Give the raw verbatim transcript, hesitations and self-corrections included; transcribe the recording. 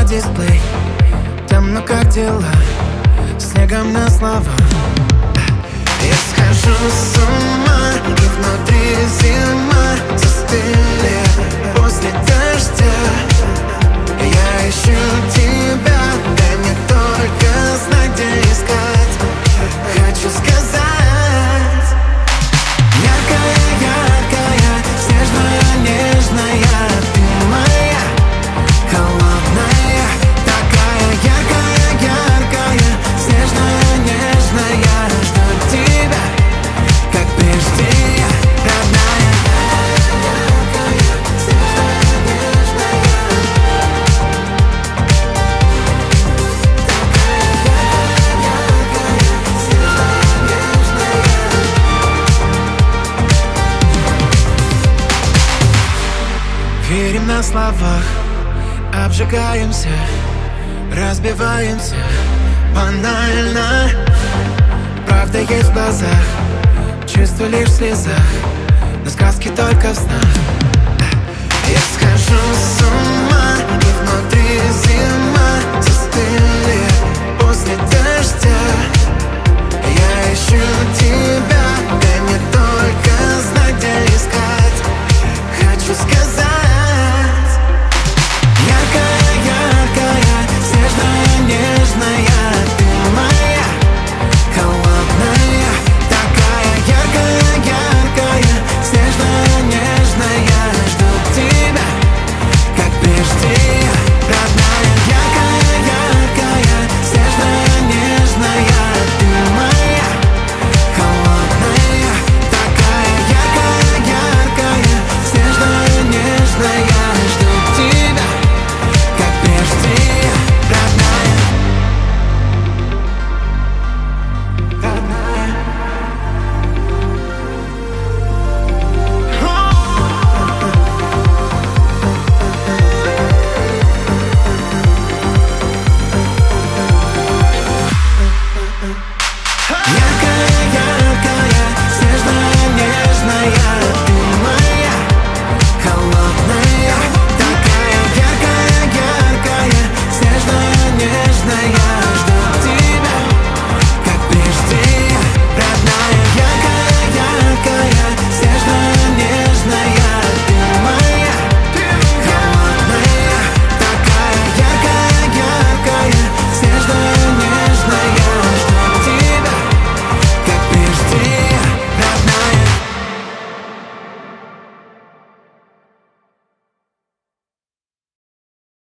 дисплей. Темно, как дела, снегом на слова. Я схожу с ума, и внутри зима. Застыли после дождя. Я ищу тебя, дай мне только знать, где искать. Хочу сказать: яркая, яркая, снежная, нежная, ты моя, холодная, такая яркая, яркая, снежная, нежная. Жду тебя, как прежде я, родная. Верим на словах, обжигаемся, разбиваемся банально. Правда есть в глазах, чувство лишь в слезах, но сказки только в снах. Я схожу с ума.